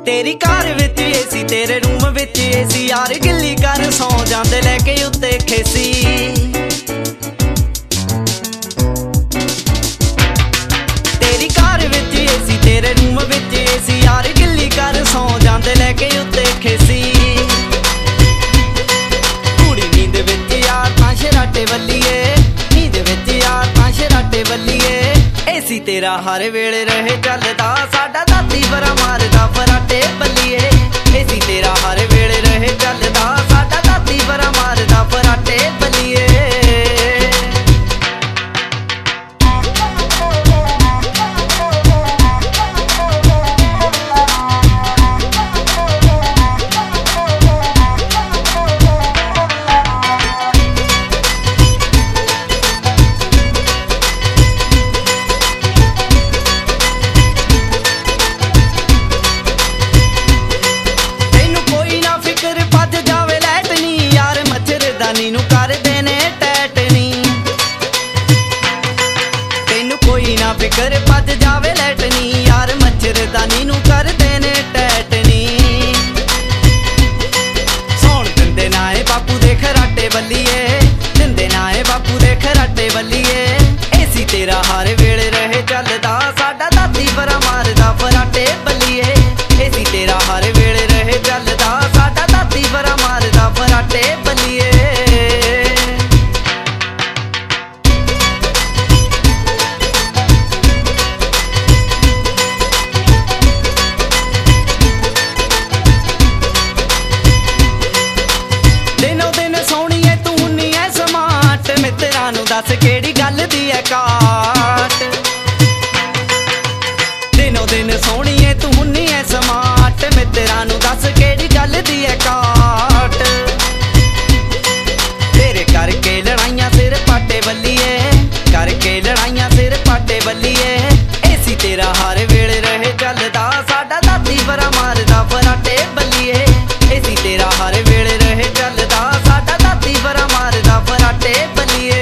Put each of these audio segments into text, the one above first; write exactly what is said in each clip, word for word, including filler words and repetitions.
तेरी कार विच एसी तेरे रूम विच एसी यार गिल्ली कर सौ जांदे लैके उत्ते खेसी। तेरी कार विच एसी तेरे रूम विच एसी यार गिल्ली कर सौ जांदे लैके उत्ते खेसी। कुड़ी नींद विच यार तां शराटे वल्लीए नींद विच यार तां शराटे वल्लीए एसी तेरा हर वेले रहे चलदा साडा दाती बरा मारदा फराटे बल्लीए एसी तेरा हर वेले रहे चलदा साडा दाती बरा मारदा फराटे बल्लीए। नीनू करदे ने टैटनी तैनू कोई ना फिकर भज जावे लैटनी यार मच्छरदानी नू करदे ने टैटनी। सौण दिंदे ना ए बापू दे खराटे बल्लीए दिंदे ना ए बापू दे खराटे बल्लीए एसी तेरा हर वेले रहे चलदा साडा दाती बरा मारदा फराटे बल्लीए एसी तेरा हर वेले रहे चलदा साडा दाती बरा मारदा फराटे बल्लीए। दस केड़ी गल दी है काट दिनों दिन सोहणीए तू हुन्नी है समाट मित्तरां नू दस केड़ी गल दी है काट तेरे करके लड़ाइयां सिर पाटे बल्लीए करके लड़ाइयां सिर पाटे बल्लीए एसी तेरा हर वेले रहे चलदा साडा दाती बरा मारदा फराटे बल्लीए एसी तेरा हर वेले रहे चलदा साडा दाती बरा मारदा फराटे बल्लीए।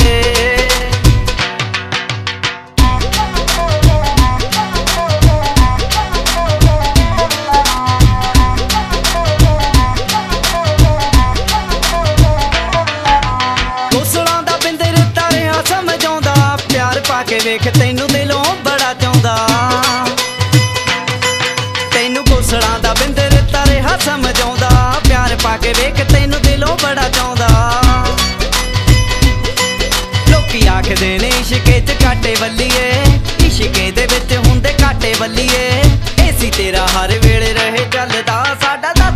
के वेख तैनू दिलों बड़ा चाहुंदा तैनू घोसड़ा दा बिंदर तारे हा समझाउंदा प्यार पाके वेख तैनू दिलों बड़ा चाहुंदा। लोकी आखदे ने इश्के च काटे वल्लीए इश्के दे विच हुंदे काटे वल्लीए एसी तेरा हर वेले रहे चलदा साडा